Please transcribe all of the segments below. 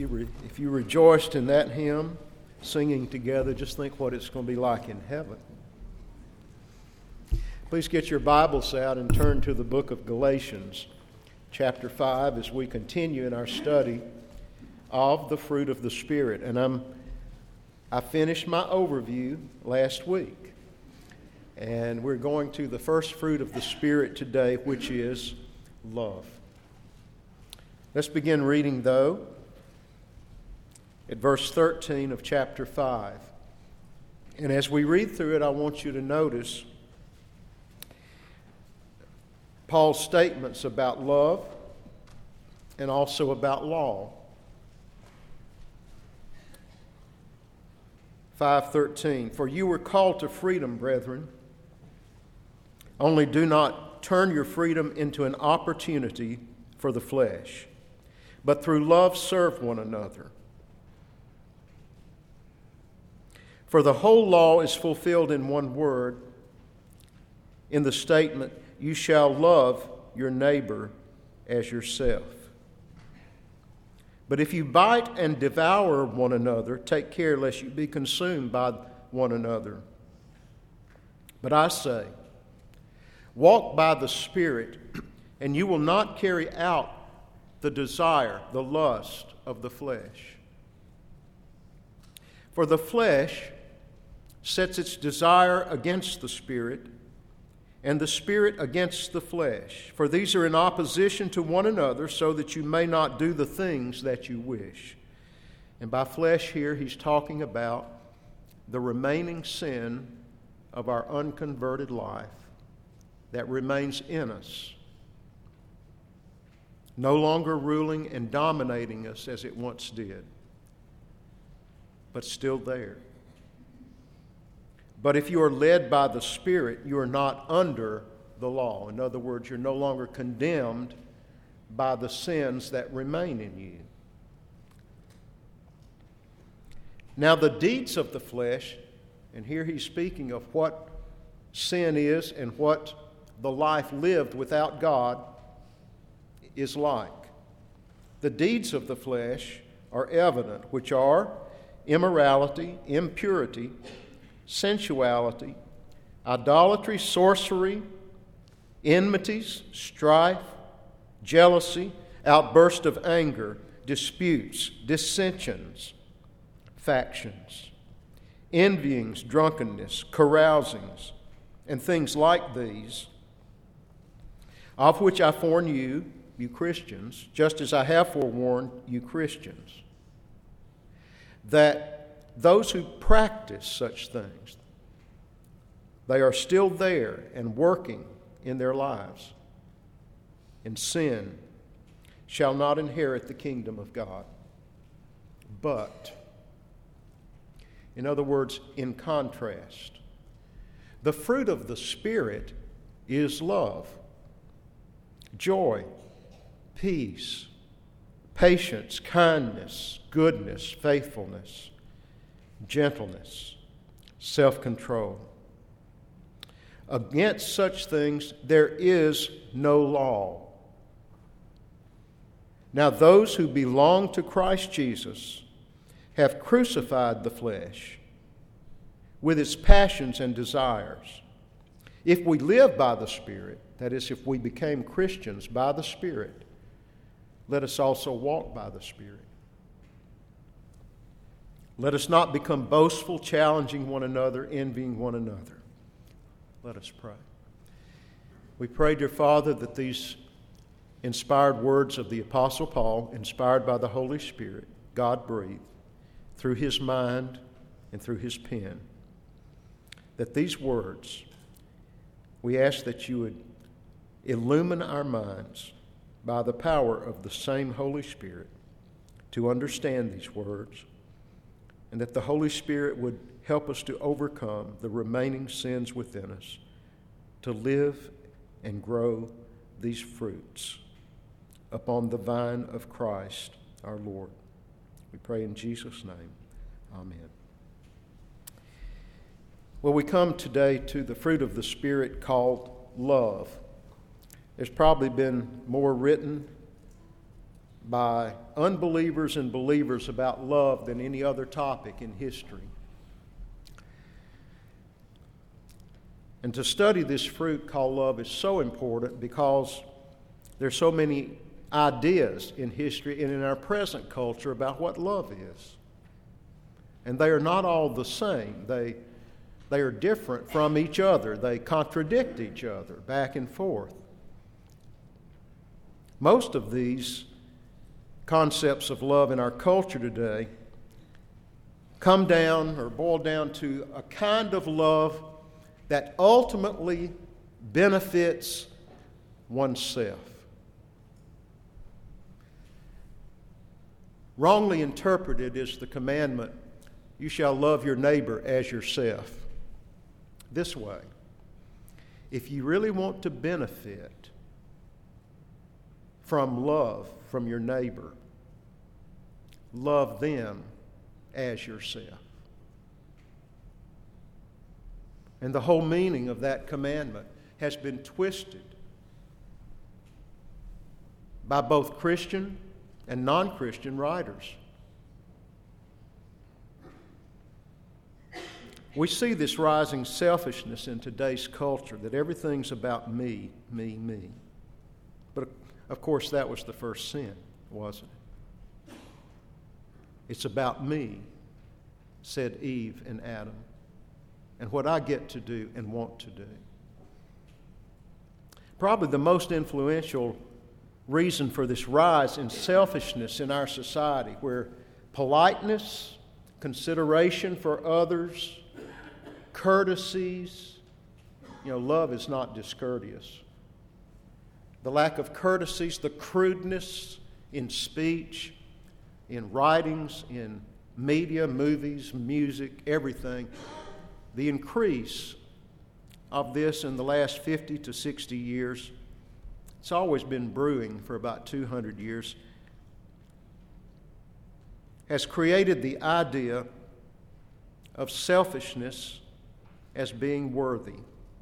if you rejoiced in that hymn, singing together, just think what it's going to be like in heaven. Please get your Bibles out and turn to the book of Galatians, chapter 5, as we continue in our study of the fruit of the Spirit. And I finished my overview last week, and we're going to the first fruit of the Spirit today, which is love. Let's begin reading, though, at verse 13 of chapter 5. And as we read through it, I want you to notice Paul's statements about love and also about law. 5:13, for you were called to freedom, brethren. Only do not turn your freedom into an opportunity for the flesh, but through love serve one another. For the whole law is fulfilled in one word, in the statement, you shall love your neighbor as yourself. But if you bite and devour one another, take care lest you be consumed by one another. But I say, walk by the Spirit, and you will not carry out the desire, the lust of the flesh. For the flesh sets its desire against the Spirit, and the Spirit against the flesh. For these are in opposition to one another, so that you may not do the things that you wish. And by flesh here, he's talking about the remaining sin of our unconverted life that remains in us, no longer ruling and dominating us as it once did, but still there. But if you are led by the Spirit, you are not under the law. In other words, you're no longer condemned by the sins that remain in you. Now the deeds of the flesh, and here he's speaking of what sin is and what the life lived without God is like. The deeds of the flesh are evident, which are immorality, impurity, sensuality, idolatry, sorcery, enmities, strife, jealousy, outburst of anger, disputes, dissensions, factions, envyings, drunkenness, carousings, and things like these, of which I forewarn you, you Christians, just as I have forewarned you Christians, that those who practice such things, they are still there and working in their lives in sin, shall not inherit the kingdom of God. But, in other words, in contrast, the fruit of the Spirit is love, joy, peace, patience, kindness, goodness, faithfulness, gentleness, self-control. Against such things there is no law. Now those who belong to Christ Jesus have crucified the flesh with its passions and desires. If we live by the Spirit, that is, if we became Christians by the Spirit, let us also walk by the Spirit. Let us not become boastful, challenging one another, envying one another. Let us pray. We pray, dear Father, that these inspired words of the Apostle Paul, inspired by the Holy Spirit, God breathed, through his mind and through his pen, that these words, we ask that you would illumine our minds by the power of the same Holy Spirit to understand these words, and that the Holy Spirit would help us to overcome the remaining sins within us, to live and grow these fruits upon the vine of Christ our Lord. We pray in Jesus' name. Amen. Well, we come today to the fruit of the Spirit called love. There's probably been more written by unbelievers and believers about love than any other topic in history. And to study this fruit called love is so important because there's so many ideas in history and in our present culture about what love is. And they are not all the same. They are different from each other. They contradict each other back and forth. Most of these concepts of love in our culture today come down or boil down to a kind of love that ultimately benefits oneself. Wrongly interpreted is the commandment, "You shall love your neighbor as yourself." This way, if you really want to benefit from love from your neighbor, love them as yourself. And the whole meaning of that commandment has been twisted by both Christian and non-Christian writers. We see this rising selfishness in today's culture, that everything's about me, me, me. But of course, that was the first sin, wasn't it? It's about me, said Eve and Adam, and what I get to do and want to do. Probably the most influential reason for this rise in selfishness in our society, where politeness, consideration for others, courtesies, love is not discourteous. The lack of courtesies, the crudeness in speech, in writings, in media, movies, music, everything, the increase of this in the last 50 to 60 years, it's always been brewing for about 200 years, has created the idea of selfishness as being worthy.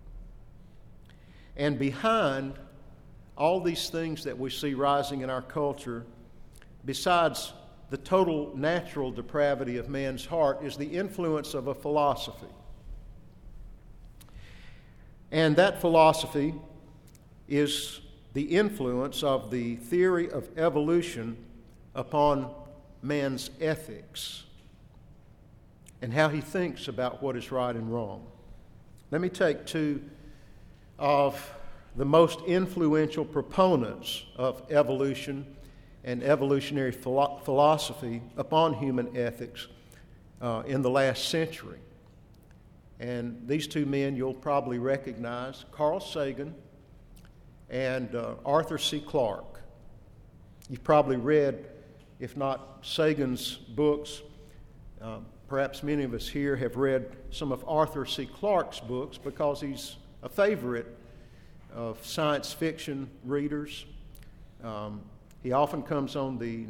And behind all these things that we see rising in our culture, besides the total natural depravity of man's heart, is the influence of a philosophy. And that philosophy is the influence of the theory of evolution upon man's ethics and how he thinks about what is right and wrong. Let me take two of the most influential proponents of evolution and evolutionary philosophy upon human ethics in the last century. And these two men you'll probably recognize, Carl Sagan and Arthur C. Clarke. You've probably read, if not Sagan's books, perhaps many of us here have read some of Arthur C. Clarke's books because he's a favorite of science fiction readers. He often comes on the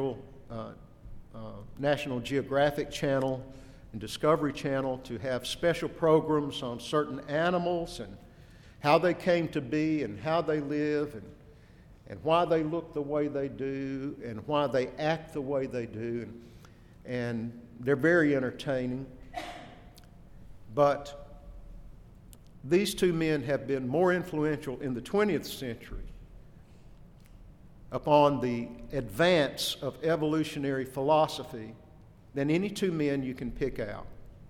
National Geographic Channel and Discovery Channel to have special programs on certain animals and how they came to be and how they live and why they look the way they do and why they act the way they do. And they're very entertaining. But these two men have been more influential in the 20th century upon the advance of evolutionary philosophy than any two men you can pick out.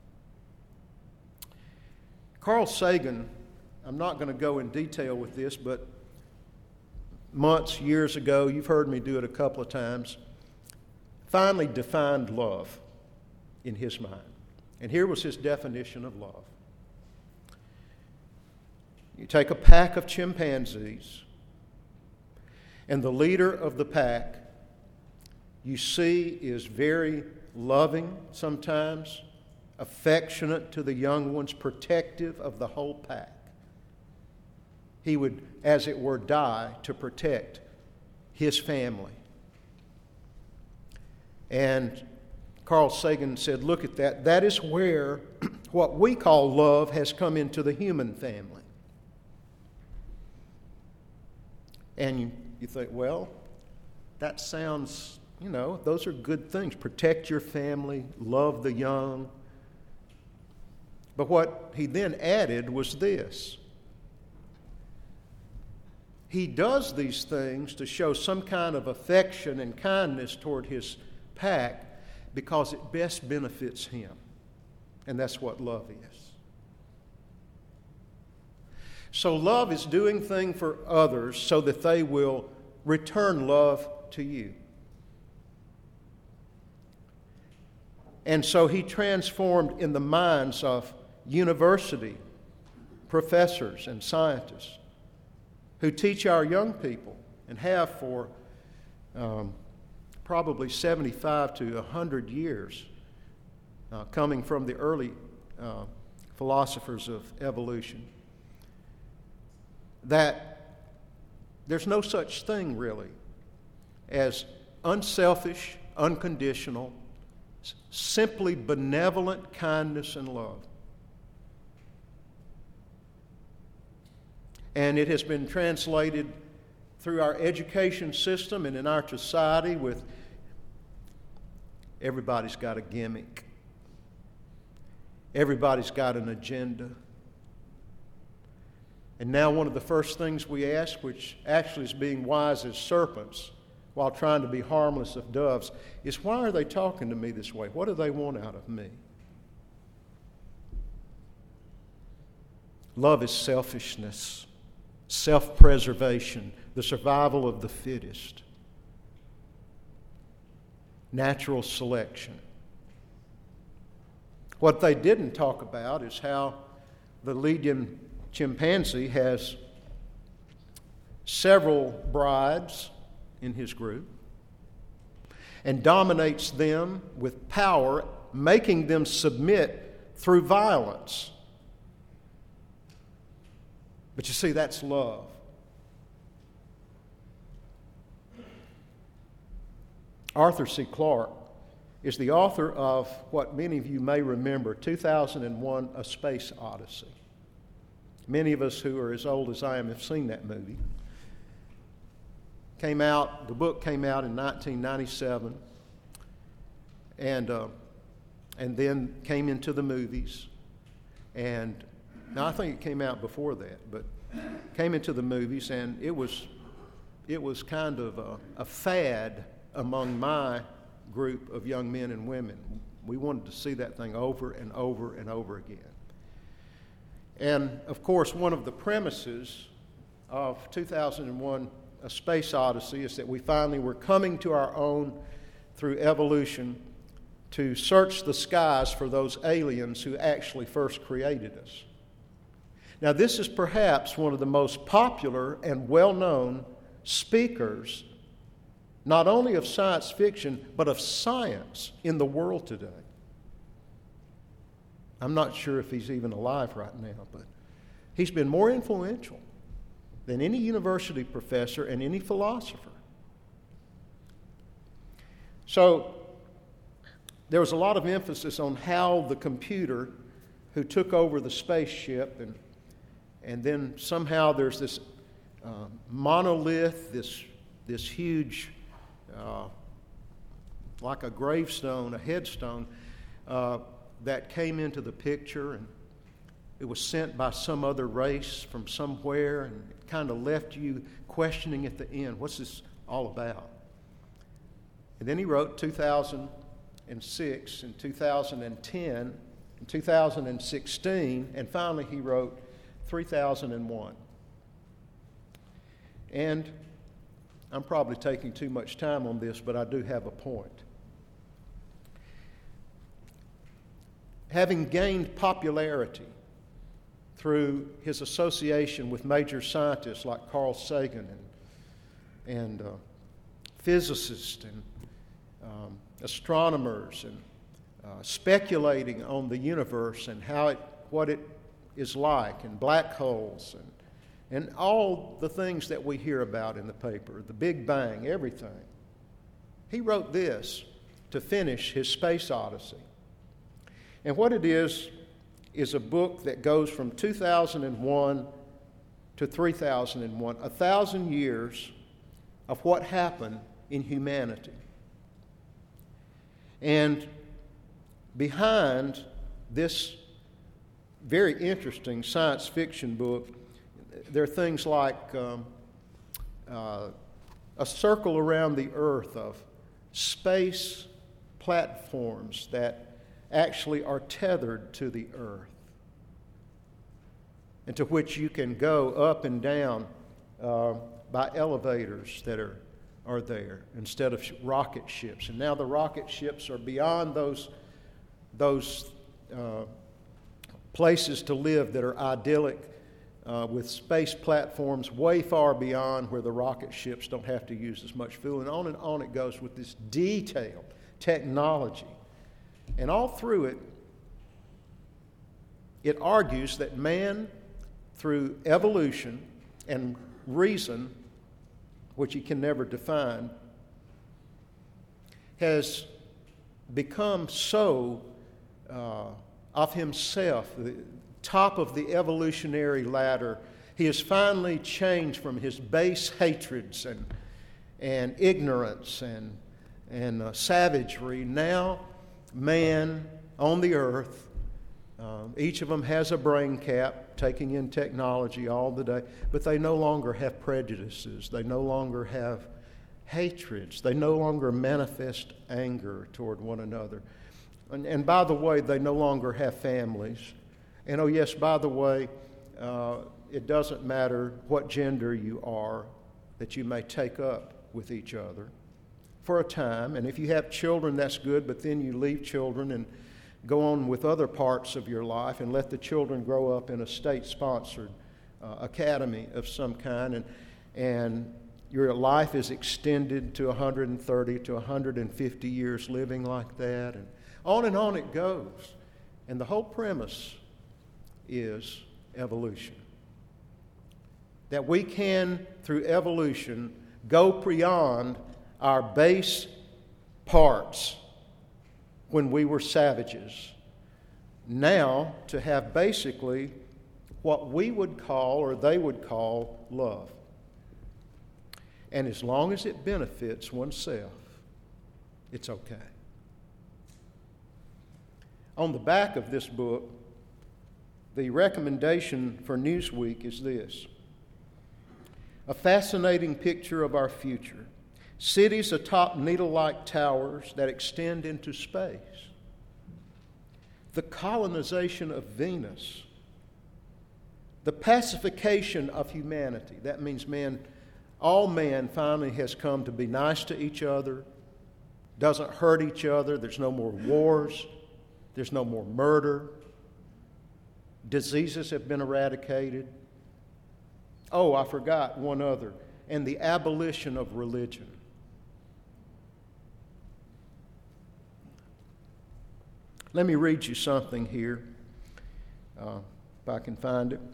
Carl Sagan, I'm not going to go in detail with this, but years ago, you've heard me do it a couple of times, finally defined love in his mind. And here was his definition of love. You take a pack of chimpanzees, and the leader of the pack you see is very loving sometimes, affectionate to the young ones, protective of the whole pack. He would, as it were, die to protect his family. And Carl Sagan said, look at that. That is where what we call love has come into the human family. And you think, well, that sounds, those are good things. Protect your family, love the young. But what he then added was this. He does these things to show some kind of affection and kindness toward his pack because it best benefits him. And that's what love is. So love is doing things for others so that they will return love to you. And so he transformed in the minds of university professors and scientists who teach our young people and have for probably 75 to 100 years, coming from the early philosophers of evolution, that there's no such thing really as unselfish, unconditional, simply benevolent kindness and love. And it has been translated through our education system and in our society with everybody's got a gimmick. Everybody's got an agenda. And now one of the first things we ask, which actually is being wise as serpents while trying to be harmless as doves, is why are they talking to me this way? What do they want out of me? Love is selfishness. Self-preservation, the survival of the fittest, natural selection. What they didn't talk about is how the Lydian chimpanzee has several brides in his group and dominates them with power, making them submit through violence. But you see, that's love. Arthur C. Clarke is the author of what many of you may remember, 2001, A Space Odyssey. Many of us who are as old as I am have seen that movie. The book came out in 1997, and then came into the movies. And now I think it came out before that, but came into the movies, and it was kind of a fad among my group of young men and women. We wanted to see that thing over and over and over again. And of course, one of the premises of 2001, A Space Odyssey, is that we finally were coming to our own through evolution to search the skies for those aliens who actually first created us. Now, this is perhaps one of the most popular and well-known speakers, not only of science fiction, but of science in the world today. I'm not sure if he's even alive right now, but he's been more influential than any university professor and any philosopher. So, there was a lot of emphasis on how the computer who took over the spaceship and then somehow there's this monolith, this huge, like a gravestone, a headstone, that came into the picture, and it was sent by some other race from somewhere, and it kind of left you questioning at the end, what's this all about? And then he wrote 2006 and 2010 and 2016, and finally he wrote 3001. And I'm probably taking too much time on this, but I do have a point. Having gained popularity through his association with major scientists like Carl Sagan and physicists and astronomers and speculating on the universe and what it is like, and black holes and all the things that we hear about in the paper, the Big Bang, everything. He wrote this to finish his Space Odyssey. And what it is a book that goes from 2001 to 3001, 1,000 years of what happened in humanity. And behind this very interesting science fiction book, there are things like a circle around the earth of space platforms that actually are tethered to the earth, and to which you can go up and down by elevators that are there instead of rocket ships. And now the rocket ships are beyond those places to live that are idyllic, with space platforms way far beyond where the rocket ships don't have to use as much fuel. And on it goes with this detailed technology. And all through it, it argues that man, through evolution and reason, which he can never define, has become so of himself, the top of the evolutionary ladder. He has finally changed from his base hatreds and ignorance and savagery. Now, man on the earth, each of them has a brain cap, taking in technology all the day, but they no longer have prejudices. They no longer have hatreds. They no longer manifest anger toward one another. And by the way, they no longer have families. And oh yes, by the way, it doesn't matter what gender you are, that you may take up with each other for a time. And if you have children, that's good, but then you leave children and go on with other parts of your life and let the children grow up in a state-sponsored academy of some kind, and your life is extended to 130 to 150 years living like that, and on it goes. And the whole premise is evolution. That we can, through evolution, go beyond our base parts when we were savages, now to have basically what we would call, or they would call, love. And as long as it benefits oneself, it's okay. On the back of this book, the recommendation for Newsweek is this: a fascinating picture of our future. Cities atop needle-like towers that extend into space. The colonization of Venus. The pacification of humanity. That means all man finally has come to be nice to each other, doesn't hurt each other. There's no more wars. There's no more murder. Diseases have been eradicated. Oh, I forgot one other. And the abolition of religion. Let me read you something here, if I can find it.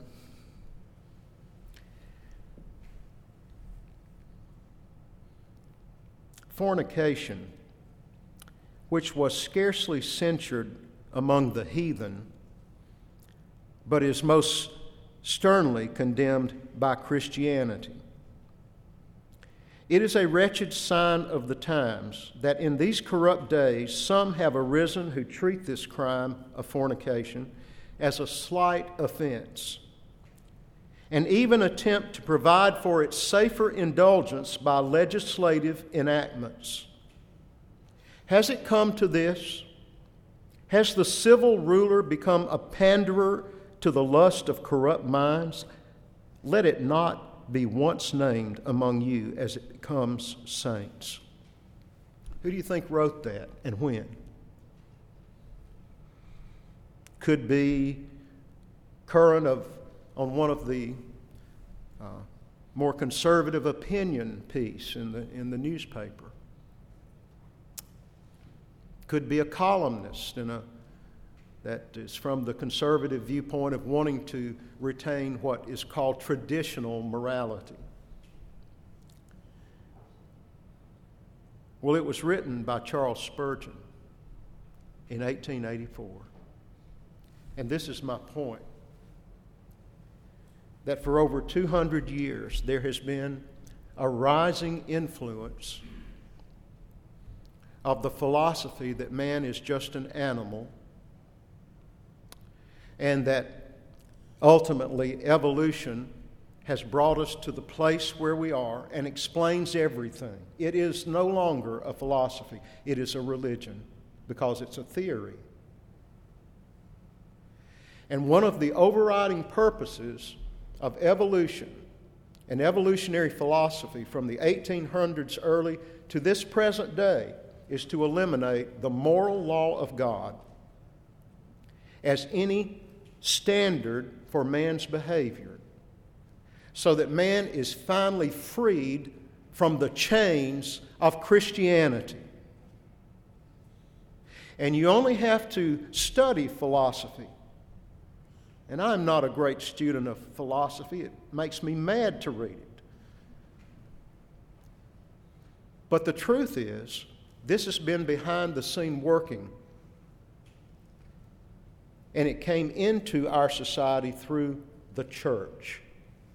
Fornication, which was scarcely censured among the heathen, but is most sternly condemned by Christianity. It is a wretched sign of the times that in these corrupt days some have arisen who treat this crime of fornication as a slight offense, and even attempt to provide for its safer indulgence by legislative enactments. Has it come to this? Has the civil ruler become a panderer to the lust of corrupt minds? Let it not be once named among you as it becomes saints. Who do you think wrote that and when? Could be current on one of the more conservative opinion piece in the newspaper. Could be a columnist that is from the conservative viewpoint of wanting to retain what is called traditional morality. Well, it was written by Charles Spurgeon in 1884. And this is my point, that for over 200 years there has been a rising influence of the philosophy that man is just an animal and that ultimately evolution has brought us to the place where we are and explains everything. It is no longer a philosophy. It is a religion because it's a theory. And one of the overriding purposes of evolution and evolutionary philosophy from the 1800s early to this present day is to eliminate the moral law of God as any standard for man's behavior, so that man is finally freed from the chains of Christianity. And you only have to study philosophy. And I'm not a great student of philosophy. It makes me mad to read it. But the truth is, this has been behind the scene working. And it came into our society through the church.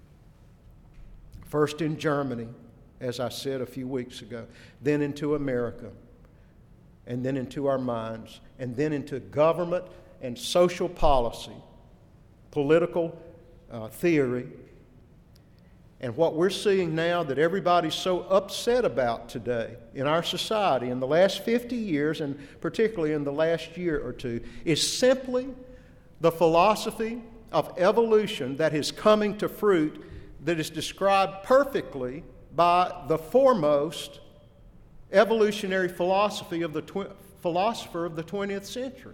First in Germany, as I said a few weeks ago, then into America, and then into our minds, and then into government and social policy, political theory. And what we're seeing now that everybody's so upset about today in our society in the last 50 years, and particularly in the last year or two, is simply the philosophy of evolution that is coming to fruit, that is described perfectly by the foremost evolutionary philosophy of the philosopher of the 20th century.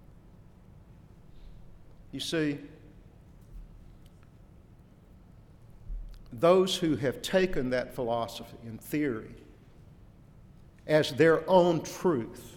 You see, those who have taken that philosophy and theory as their own truth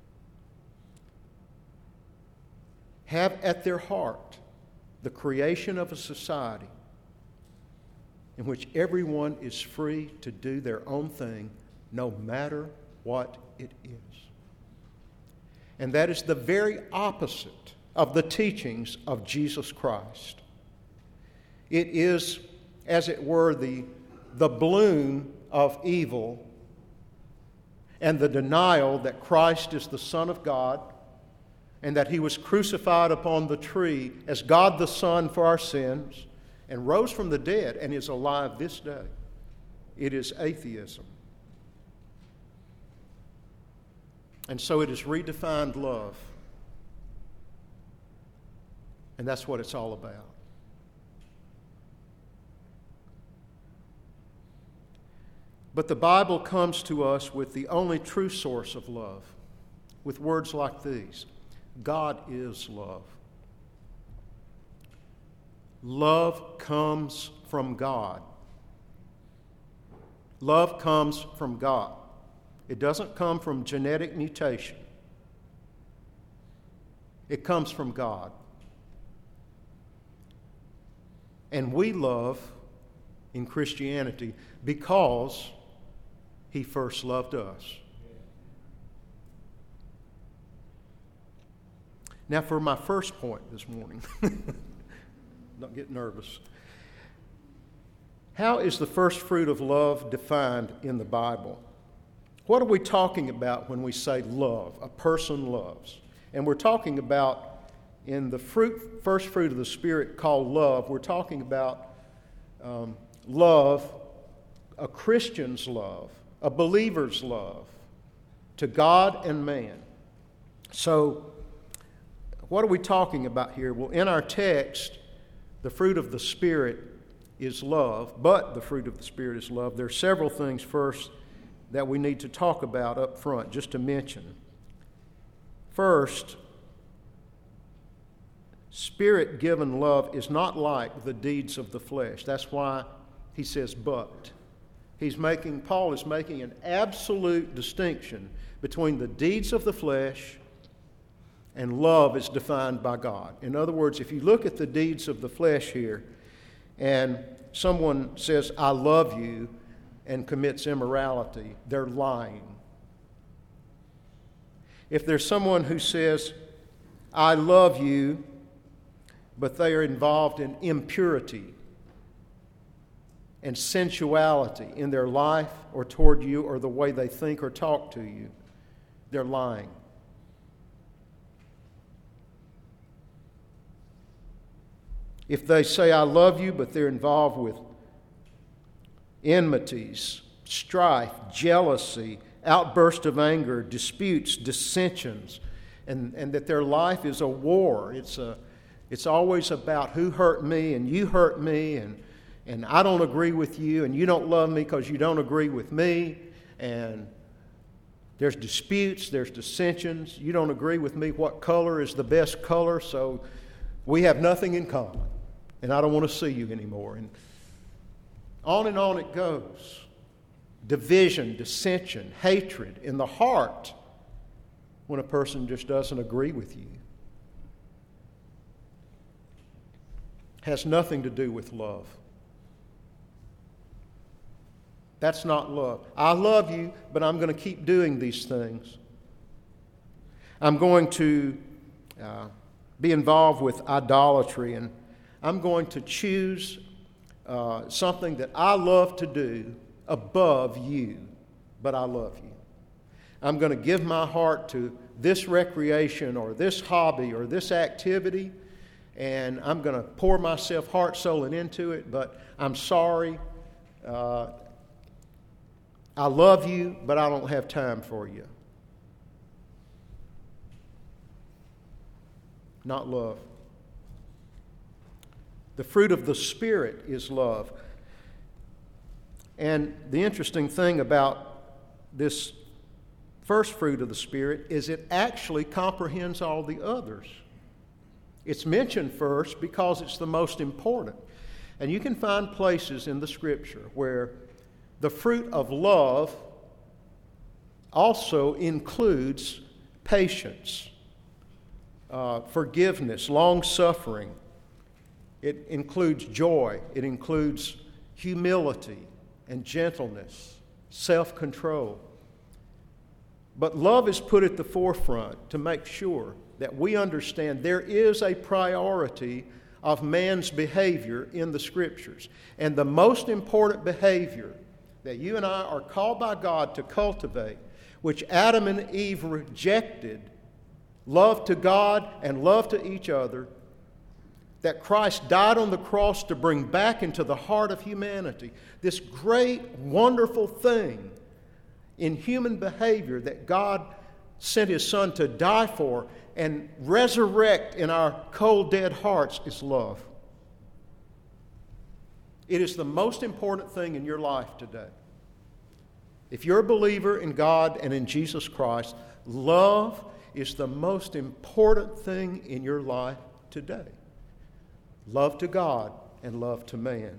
have at their heart the creation of a society in which everyone is free to do their own thing, no matter what it is. And that is the very opposite of the teachings of Jesus Christ. It is, as it were, the bloom of evil and the denial that Christ is the Son of God and that He was crucified upon the tree as God the Son for our sins and rose from the dead and is alive this day. It is atheism. And so it is redefined love. And that's what it's all about. But the Bible comes to us with the only true source of love, with words like these: God is love. Love comes from God. Love comes from God. It doesn't come from genetic mutation. It comes from God. And we love in Christianity because He first loved us. Now for my first point this morning. Don't get nervous. How is the first fruit of love defined in the Bible? What are we talking about when we say love? A person loves. And we're talking about, in the first fruit of the Spirit called love, we're talking about love, a Christian's love, a believer's love to God and man. So, what are we talking about here? Well, in our text, the fruit of the Spirit is love, but the fruit of the Spirit is love. There are several things first that we need to talk about up front, just to mention. First, Spirit-given love is not like the deeds of the flesh. That's why he says but. Paul is making an absolute distinction between the deeds of the flesh and love as defined by God. In other words, if you look at the deeds of the flesh here, and someone says, I love you, and commits immorality, they're lying. If there's someone who says, I love you, but they are involved in impurity and sensuality in their life or toward you or the way they think or talk to you, they're lying. If they say, I love you, but they're involved with enmities, strife, jealousy, outburst of anger, disputes, dissensions, and that their life is a war. It's always about who hurt me and you hurt me, and I don't agree with you, and you don't love me because you don't agree with me, and there's disputes, there's dissensions. You don't agree with me what color is the best color, so we have nothing in common, and I don't want to see you anymore. And on it goes. Division, dissension, hatred in the heart when a person just doesn't agree with you. Has nothing to do with love. That's not love. I love you, but I'm going to keep doing these things. I'm going to be involved with idolatry, and I'm going to choose something that I love to do above you, but I love you. I'm going to give my heart to this recreation or this hobby or this activity, and I'm going to pour myself heart, soul, and into it, but I'm sorry. I love you, but I don't have time for you. Not love. The fruit of the Spirit is love. And the interesting thing about this first fruit of the Spirit is it actually comprehends all the others. It's mentioned first because it's the most important. And you can find places in the Scripture where the fruit of love also includes patience, forgiveness, long-suffering. It includes joy. It includes humility and gentleness, self-control. But love is put at the forefront to make sure that we understand there is a priority of man's behavior in the Scriptures. And the most important behavior that you and I are called by God to cultivate, which Adam and Eve rejected, love to God and love to each other, that Christ died on the cross to bring back into the heart of humanity, this great, wonderful thing in human behavior that God sent His Son to die for and resurrect in our cold, dead hearts is love. It is the most important thing in your life today. If you're a believer in God and in Jesus Christ, love is the most important thing in your life today. Love to God and love to man.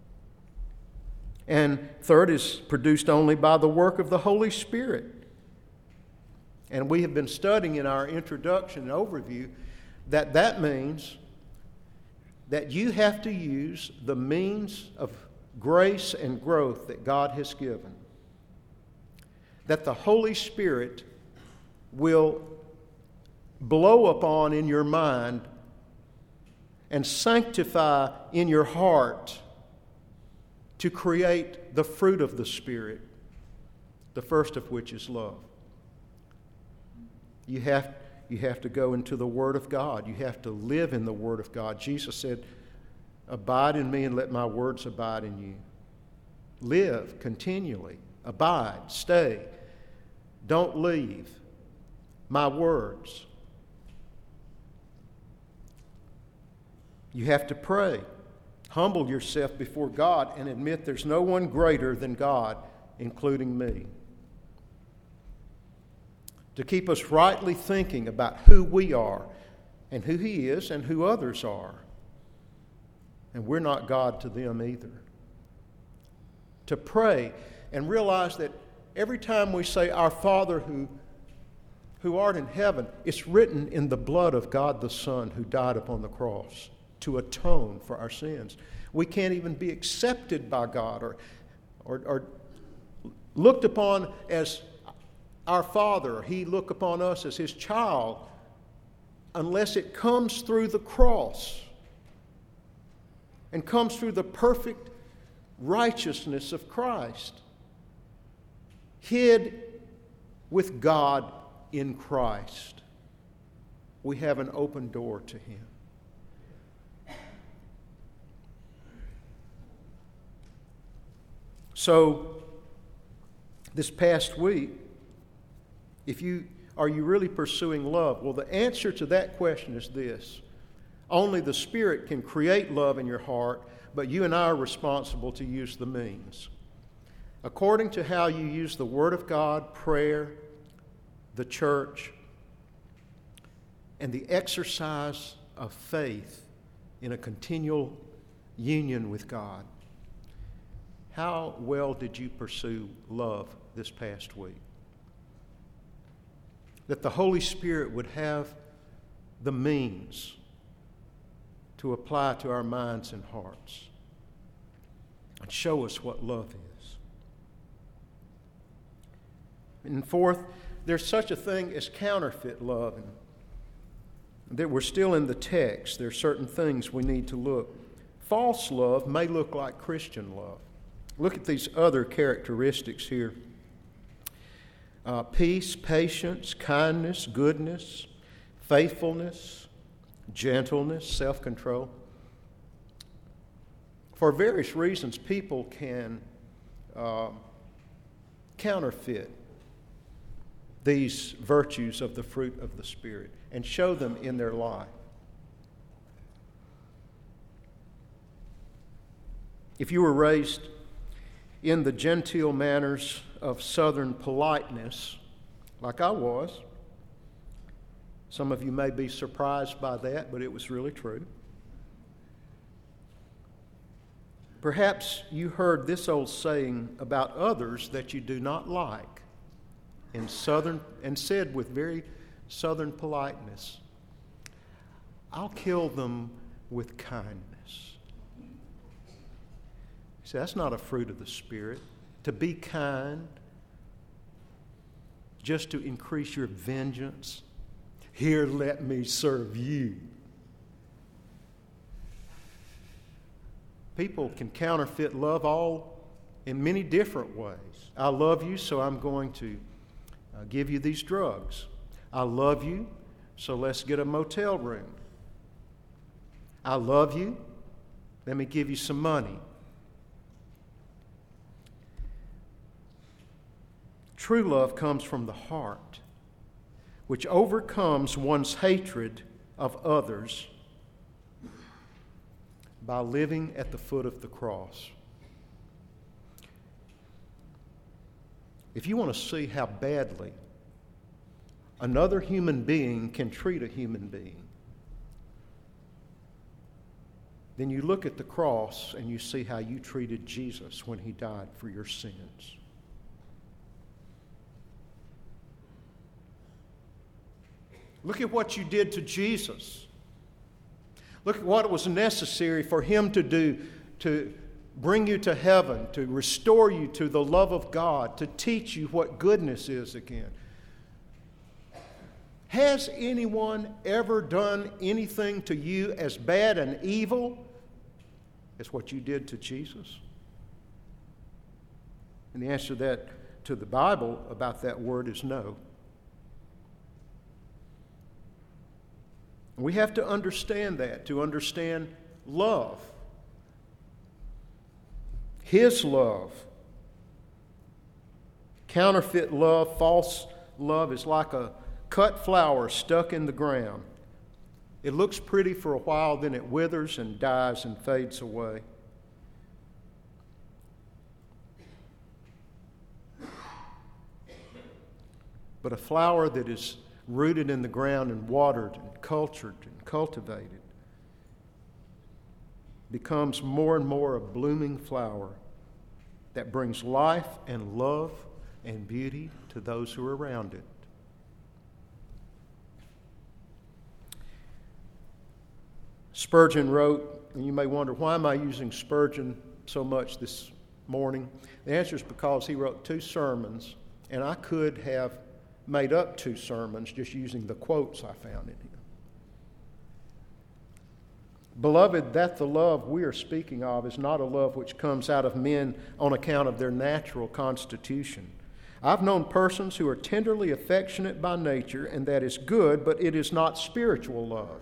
And third is produced only by the work of the Holy Spirit. And we have been studying in our introduction and overview that means that you have to use the means of grace and growth that God has given. That the Holy Spirit will blow upon in your mind and sanctify in your heart to create the fruit of the Spirit, the first of which is love. You have to go into the Word of God. You have to live in the Word of God. Jesus said, "Abide in me and let my words abide in you." Live continually. Abide. Stay. Don't leave my words. You have to pray. Humble yourself before God and admit there's no one greater than God, including me. To keep us rightly thinking about who we are and who He is and who others are. And we're not God to them either. To pray and realize that every time we say, "Our Father who art in heaven," it's written in the blood of God the Son who died upon the cross to atone for our sins. We can't even be accepted by God or looked upon as our Father. He look upon us as His child unless it comes through the cross and comes through the perfect righteousness of Christ, hid with God in Christ, we have an open door to Him. So, this past week, are you really pursuing love? Well, the answer to that question is this. Only the Spirit can create love in your heart, but you and I are responsible to use the means. According to how you use the Word of God, prayer, the church, and the exercise of faith in a continual union with God. How well did you pursue love this past week? That the Holy Spirit would have the means to apply to our minds and hearts and show us what love is. And fourth, there's such a thing as counterfeit love. And that we're still in the text. There are certain things we need to look. False love may look like Christian love. Look at these other characteristics here. Peace, patience, kindness, goodness, faithfulness, gentleness, self-control. For various reasons, people can counterfeit these virtues of the fruit of the Spirit and show them in their life. If you were raised in the genteel manners of Southern politeness, like I was, some of you may be surprised by that, but it was really true. Perhaps you heard this old saying about others that you do not like and said with very Southern politeness, "I'll kill them with kindness." See, that's not a fruit of the Spirit. To be kind, just to increase your vengeance. Here, let me serve you. People can counterfeit love all in many different ways. I love you, so I'm going to give you these drugs. I love you, so let's get a motel room. I love you, let me give you some money. True love comes from the heart, which overcomes one's hatred of others by living at the foot of the cross. If you want to see how badly another human being can treat a human being, then you look at the cross and you see how you treated Jesus when He died for your sins. Look at what you did to Jesus. Look at what was necessary for Him to do to bring you to heaven, to restore you to the love of God, to teach you what goodness is again. Has anyone ever done anything to you as bad and evil as what you did to Jesus? And the answer to the Bible about that word is no. We have to understand that, to understand love. His love. Counterfeit love, false love is like a cut flower stuck in the ground. It looks pretty for a while, then it withers and dies and fades away. But a flower that is rooted in the ground and watered and cultured and cultivated becomes more and more a blooming flower that brings life and love and beauty to those who are around it. Spurgeon wrote, and you may wonder, why am I using Spurgeon so much this morning? The answer is because he wrote 2 sermons, and I could have made up 2 sermons just using the quotes I found in him. Beloved, that the love we are speaking of is not a love which comes out of men on account of their natural constitution. I've known persons who are tenderly affectionate by nature, and that is good, but it is not spiritual love.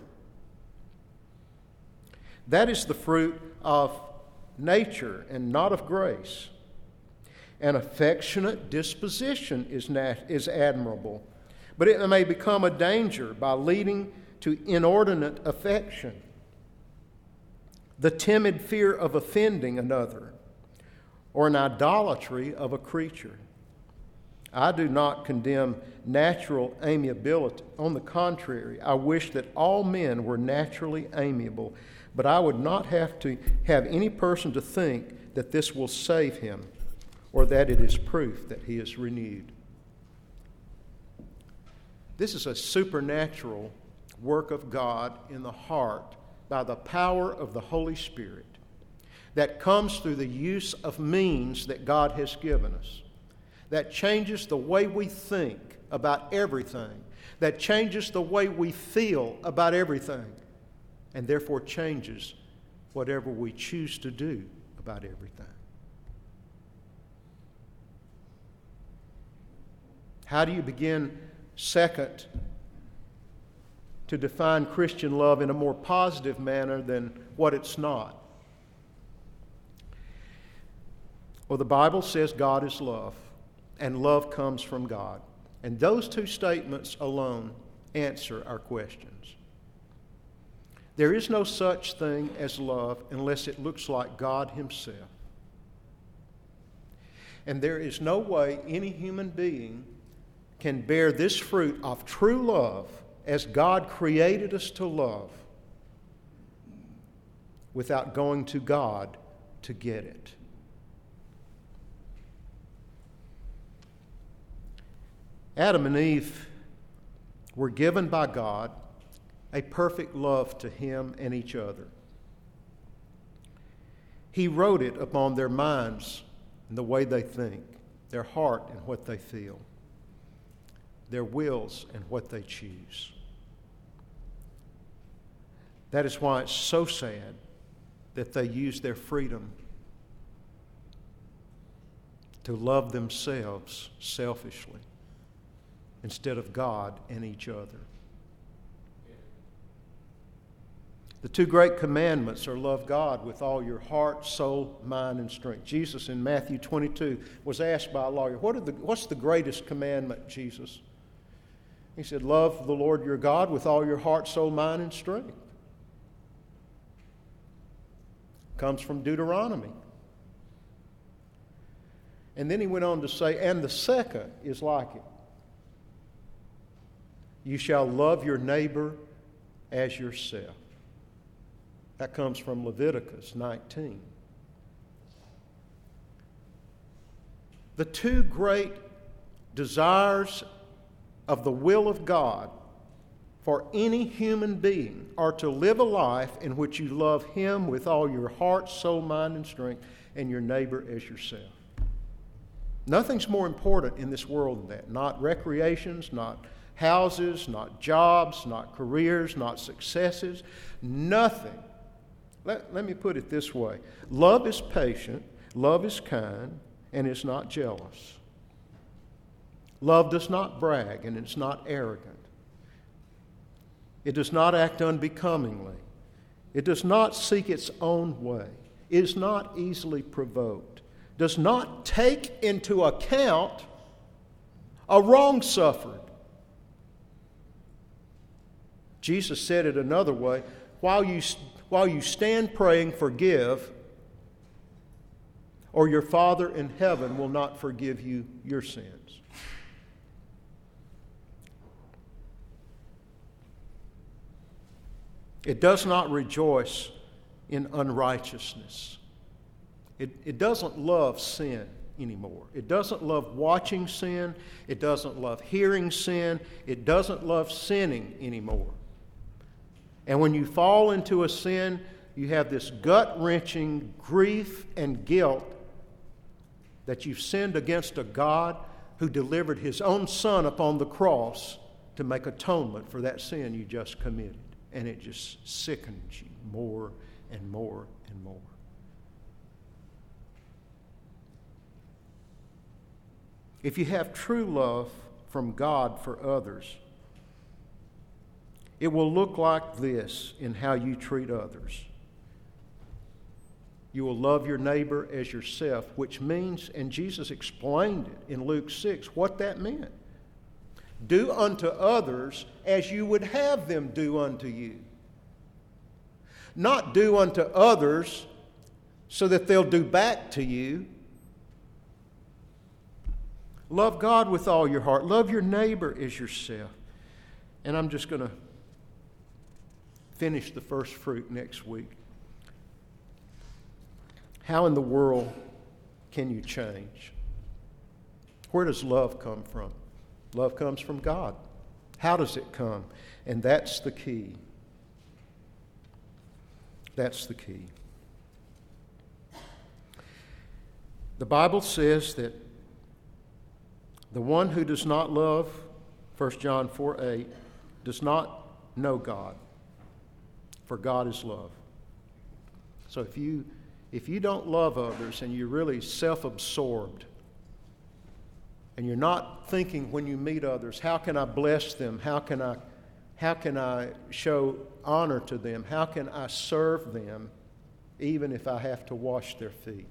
That is the fruit of nature and not of grace. An affectionate disposition is admirable, but it may become a danger by leading to inordinate affection, the timid fear of offending another, or an idolatry of a creature. I do not condemn natural amiability. On the contrary, I wish that all men were naturally amiable, but I would not have to have any person to think that this will save him or that it is proof that he is renewed. This is a supernatural work of God in the heart by the power of the Holy Spirit that comes through the use of means that God has given us, that changes the way we think about everything, that changes the way we feel about everything, and therefore changes whatever we choose to do about everything. How do you begin, second, to define Christian love in a more positive manner than what it's not? Well, the Bible says God is love, and love comes from God. And those two statements alone answer our questions. There is no such thing as love unless it looks like God Himself. And there is no way any human being can bear this fruit of true love as God created us to love without going to God to get it. Adam and Eve were given by God a perfect love to Him and each other. He wrote it upon their minds and the way they think, their heart and what they feel, their wills and what they choose. That is why it's so sad that they use their freedom to love themselves selfishly instead of God and each other. The two great commandments are love God with all your heart, soul, mind, and strength. Jesus in Matthew 22 was asked by a lawyer, what's the greatest commandment, Jesus? He said, love the Lord your God with all your heart, soul, mind, and strength. Comes from Deuteronomy. And then he went on to say, and the second is like it. You shall love your neighbor as yourself. That comes from Leviticus 19. The two great desires of the will of God for any human being are to live a life in which you love Him with all your heart, soul, mind, and strength, and your neighbor as yourself. Nothing's more important in this world than that. Not recreations, not houses, not jobs, not careers, not successes. Nothing. Let me put it this way. Love is patient, love is kind, and is not jealous. Love does not brag, and it's not arrogant. It does not act unbecomingly. It does not seek its own way. It is not easily provoked. Does not take into account a wrong suffered. Jesus said it another way, while you stand praying, forgive, or your Father in heaven will not forgive you your sins. It does not rejoice in unrighteousness. It doesn't love sin anymore. It doesn't love watching sin. It doesn't love hearing sin. It doesn't love sinning anymore. And when you fall into a sin, you have this gut-wrenching grief and guilt that you've sinned against a God who delivered His own Son upon the cross to make atonement for that sin you just committed. And it just sickens you more and more and more. if you have true love from God for others, it will look like this in how you treat others. You will love your neighbor as yourself, which means, and Jesus explained it in Luke 6, what that meant. Do unto others as you would have them do unto you. Not do unto others so that they'll do back to you. Love God with all your heart. Love your neighbor as yourself. And I'm just going to finish the first fruit next week. How in the world can you change? Where does love come from? Love comes from God. How does it come? And that's the key. That's the key. The Bible says that the one who does not love, 1 John 4:8, does not know God, for God is love. So if you don't love others and you're really self-absorbed and you're not thinking when you meet others, how can I bless them? How can I show honor to them? How can I serve them even if I have to wash their feet?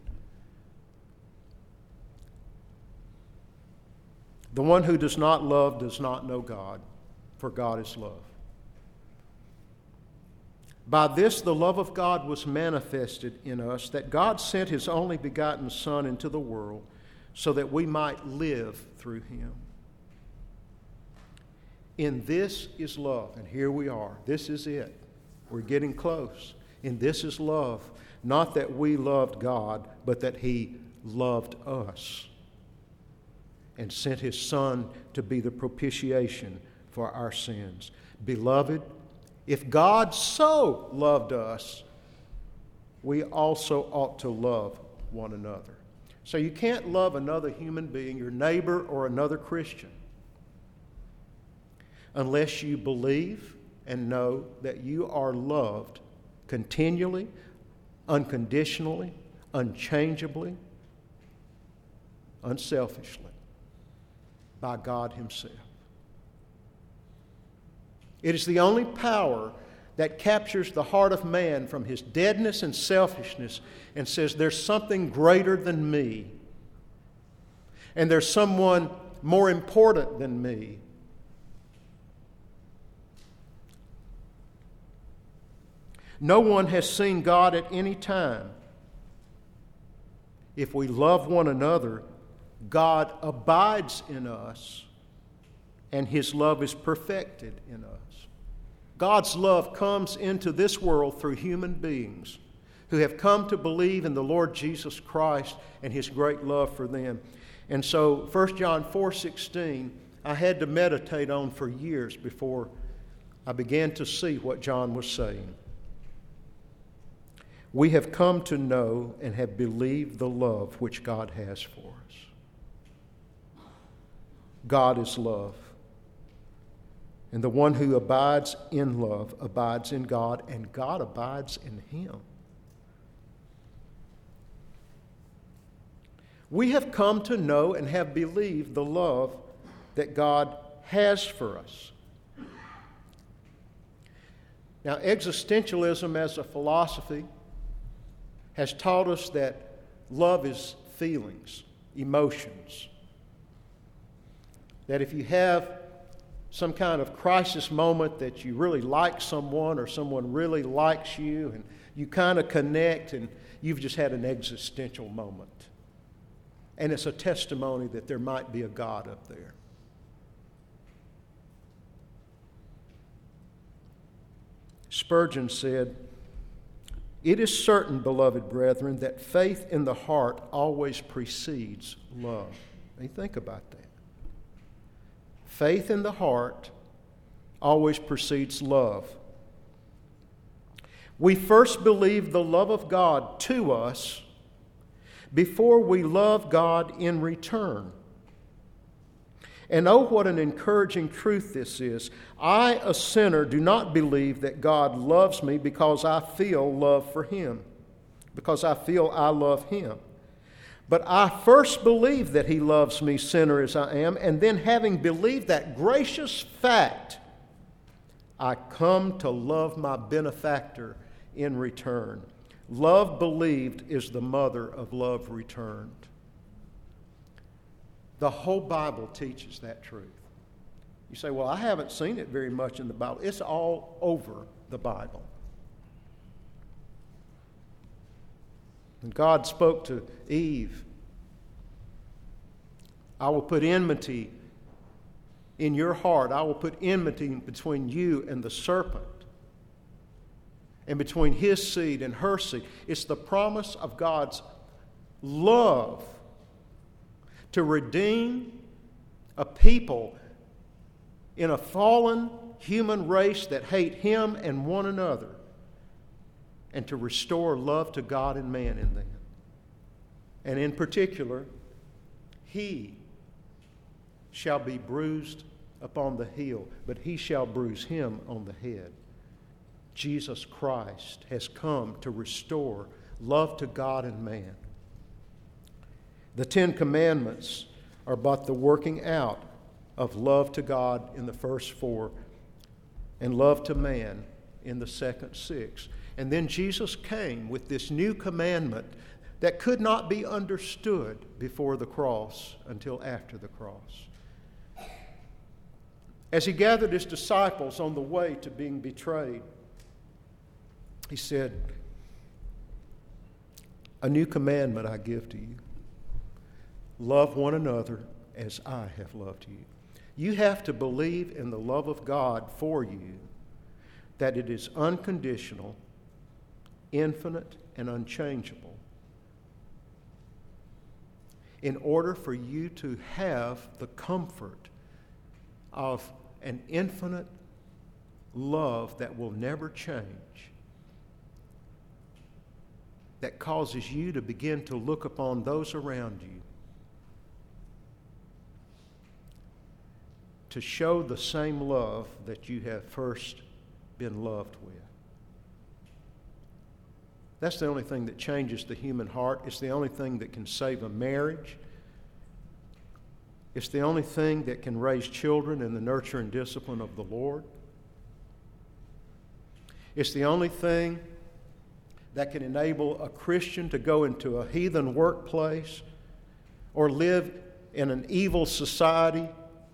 The one who does not love does not know God, for God is love. By this the love of God was manifested in us, that God sent His only begotten Son into the world so that we might live through Him. In this is love, and here we are. This is it. We're getting close. In this is love, not that we loved God, but that He loved us and sent His Son to be the propitiation for our sins. Beloved, if God so loved us, we also ought to love one another. So you can't love another human being, your neighbor or another Christian, unless you believe and know that you are loved continually, unconditionally, unchangeably, unselfishly by God Himself. It is the only power that captures the heart of man from his deadness and selfishness and says, there's something greater than me, and there's someone more important than me. No one has seen God at any time. If we love one another, God abides in us, and His love is perfected in us. God's love comes into this world through human beings who have come to believe in the Lord Jesus Christ and His great love for them. And so 1 John 4:16, I had to meditate on for years before I began to see what John was saying. We have come to know and have believed the love which God has for us. God is love. And the one who abides in love abides in God, and God abides in him. We have come to know and have believed the love that God has for us. Now, existentialism as a philosophy has taught us that love is feelings, emotions. That if you have some kind of crisis moment that you really like someone or someone really likes you and you kind of connect and you've just had an existential moment. And it's a testimony that there might be a God up there. Spurgeon said, "It is certain, beloved brethren, that faith in the heart always precedes love." Now you think about that. Faith in the heart always precedes love. We first believe the love of God to us before we love God in return. And oh, what an encouraging truth this is. I, a sinner, do not believe that God loves me because I feel love for Him, because I feel I love Him. But I first believe that he loves me, sinner as I am, and then having believed that gracious fact, I come to love my benefactor in return. Love believed is the mother of love returned. The whole Bible teaches that truth. You say, well, I haven't seen it very much in the Bible. It's all over the Bible. When God spoke to Eve, I will put enmity in your heart. I will put enmity between you and the serpent, and between his seed and her seed. It's the promise of God's love to redeem a people in a fallen human race that hate him and one another, and to restore love to God and man in them. And in particular, he shall be bruised upon the heel, but he shall bruise him on the head. Jesus Christ has come to restore love to God and man. The Ten Commandments are but the working out of love to God in the first 4 and love to man in the second 6. And then Jesus came with this new commandment that could not be understood before the cross until after the cross. As he gathered his disciples on the way to being betrayed, he said, "A new commandment I give to you. Love one another as I have loved you." You have to believe in the love of God for you, that it is unconditional, infinite, and unchangeable, in order for you to have the comfort of an infinite love that will never change, that causes you to begin to look upon those around you to show the same love that you have first been loved with. That's the only thing that changes the human heart. It's the only thing that can save a marriage. It's the only thing that can raise children in the nurture and discipline of the Lord. It's the only thing that can enable a Christian to go into a heathen workplace or live in an evil society.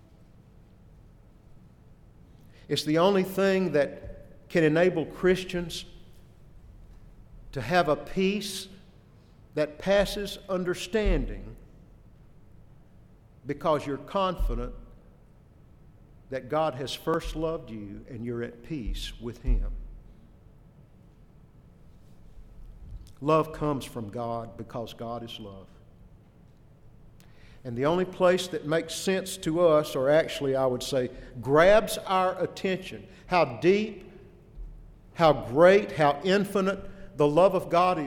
It's the only thing that can enable Christians to have a peace that passes understanding, because you're confident that God has first loved you and you're at peace with Him. Love comes from God because God is love. And the only place that makes sense to us, or actually I would say grabs our attention, how deep, how great, how infinite the love of God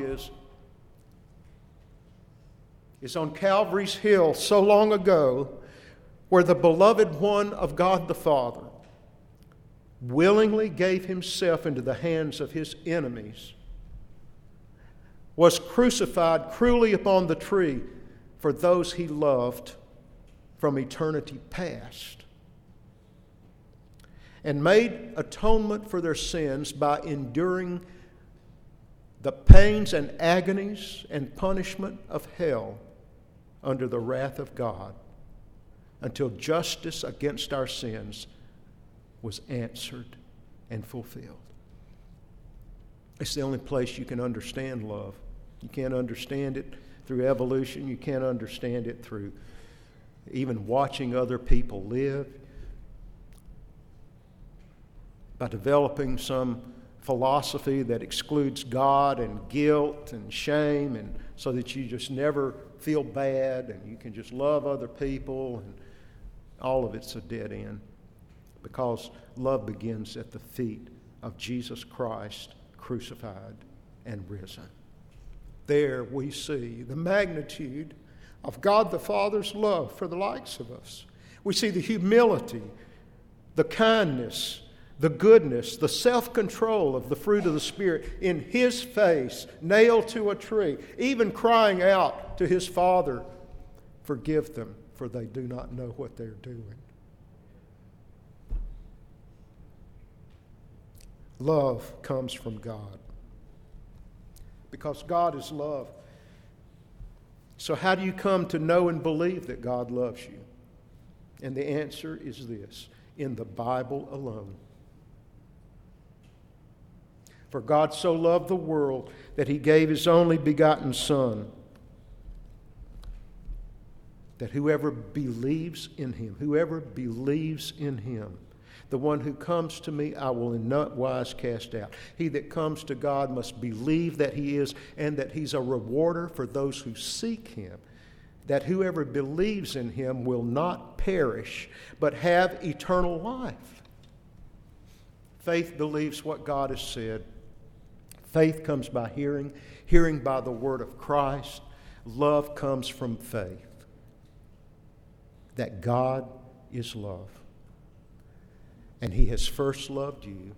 is on Calvary's Hill so long ago, where the beloved one of God the Father willingly gave Himself into the hands of His enemies, was crucified cruelly upon the tree for those He loved from eternity past, and made atonement for their sins by enduring the pains and agonies and punishment of hell under the wrath of God, until justice against our sins was answered and fulfilled. It's the only place you can understand love. You can't understand it through evolution. You can't understand it through even watching other people live. By developing some philosophy that excludes God and guilt and shame, and so that you just never feel bad and you can just love other people, and all of it's a dead end, because love begins at the feet of Jesus Christ, crucified and risen. There we see the magnitude of God the Father's love for the likes of us. We see the humility, the kindness, the goodness, the self-control of the fruit of the Spirit in his face, nailed to a tree, even crying out to his Father, "Forgive them, for they do not know what they're doing." Love comes from God, because God is love. So how do you come to know and believe that God loves you? And the answer is this: in the Bible alone. For God so loved the world that he gave his only begotten Son, that whoever believes in him, the one who comes to me, I will in no wise cast out. He that comes to God must believe that he is, and that he's a rewarder for those who seek him. That whoever believes in him will not perish, but have eternal life. Faith believes what God has said. Faith comes by hearing, hearing by the word of Christ. Love comes from faith. That God is love. And he has first loved you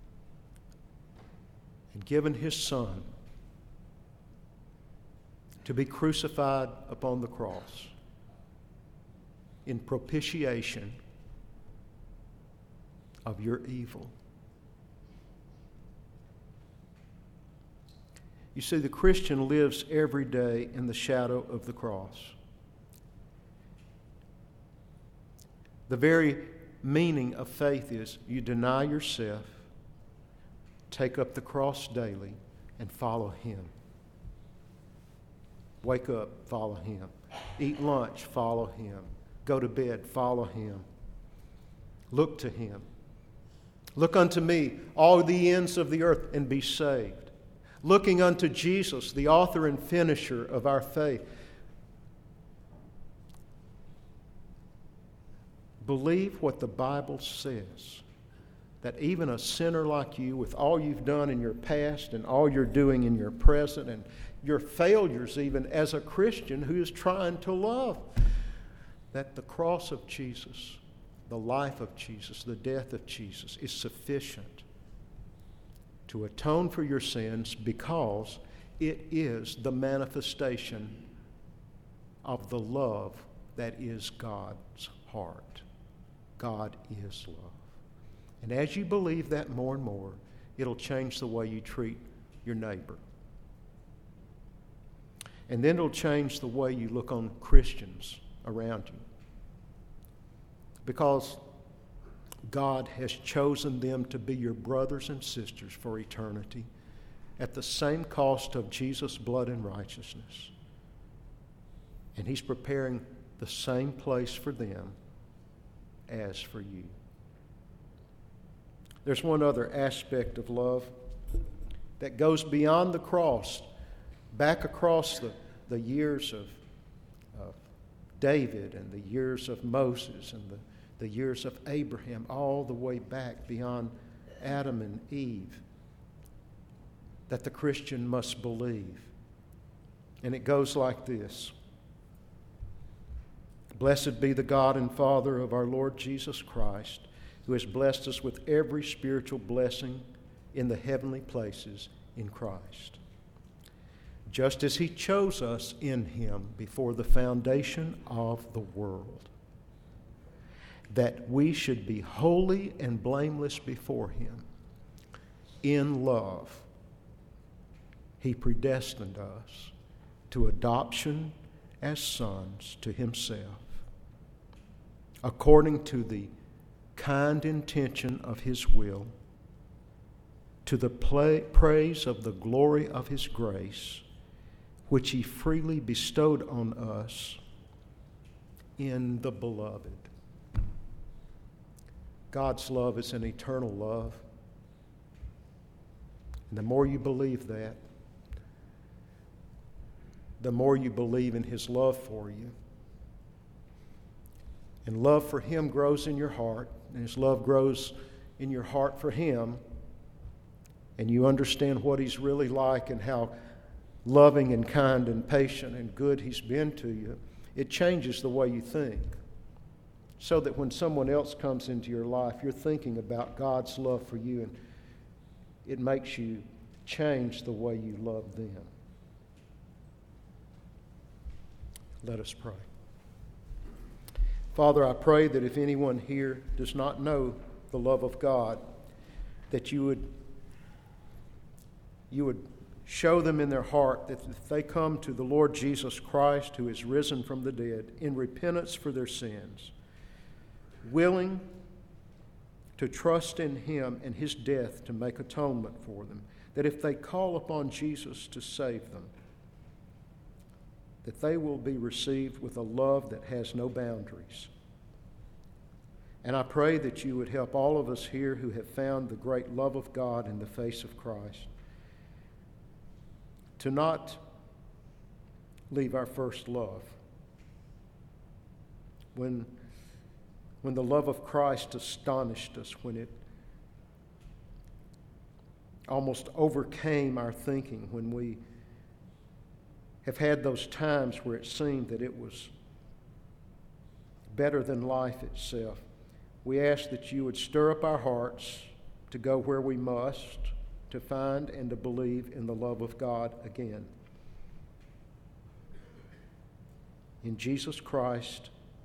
and given his Son to be crucified upon the cross in propitiation of your evil. You see, the Christian lives every day in the shadow of the cross. The very meaning of faith is you deny yourself, take up the cross daily, and follow him. Wake up, follow him. Eat lunch, follow him. Go to bed, follow him. Look to him. Look unto me, all the ends of the earth, and be saved. Looking unto Jesus, the author and finisher of our faith. Believe what the Bible says, that even a sinner like you, with all you've done in your past and all you're doing in your present and your failures even as a Christian who is trying to love, that the cross of Jesus, the life of Jesus, the death of Jesus is sufficient to atone for your sins, because it is the manifestation of the love that is God's heart. God is love. And as you believe that more and more, it'll change the way you treat your neighbor. And then it'll change the way you look on Christians around you. Because God has chosen them to be your brothers and sisters for eternity at the same cost of Jesus' blood and righteousness. And he's preparing the same place for them as for you. There's one other aspect of love that goes beyond the cross, back across the years of David and the years of Moses and the years of Abraham, all the way back beyond Adam and Eve, that the Christian must believe. And it goes like this: Blessed be the God and Father of our Lord Jesus Christ, who has blessed us with every spiritual blessing in the heavenly places in Christ, just as he chose us in him before the foundation of the world, that we should be holy and blameless before him. In love, he predestined us to adoption as sons to himself, according to the kind intention of his will, to the praise of the glory of his grace, which he freely bestowed on us in the Beloved. God's love is an eternal love. And the more you believe that, the more you believe in his love for you. And love for him grows in your heart, and his love grows in your heart for him, and you understand what he's really like and how loving and kind and patient and good he's been to you. It changes the way you think. so that when someone else comes into your life, you're thinking about God's love for you, and it makes you change the way you love them. Let us pray. Father, I pray that if anyone here does not know the love of God, that you would show them in their heart that if they come to the Lord Jesus Christ, who is risen from the dead, in repentance for their sins, willing to trust in him and his death to make atonement for them, that if they call upon Jesus to save them, that they will be received with a love that has no boundaries. And I pray that you would help all of us here who have found the great love of God in the face of Christ to not leave our first love. When the love of Christ astonished us, when it almost overcame our thinking, when we have had those times where it seemed that it was better than life itself, we ask that you would stir up our hearts to go where we must, to find and to believe in the love of God again. In Jesus Christ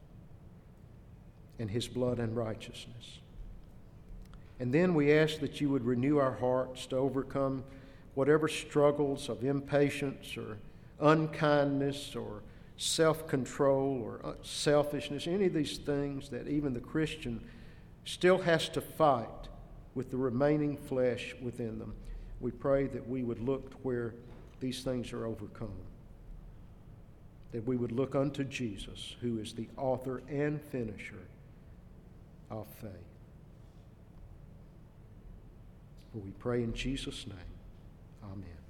and his blood and righteousness. And then we ask that you would renew our hearts to overcome whatever struggles of impatience or unkindness or self-control or selfishness, any of these things that even the Christian still has to fight with the remaining flesh within them. We pray that we would look to where these things are overcome, that we would look unto Jesus, who is the author and finisher of faith. For we pray in Jesus' name. Amen.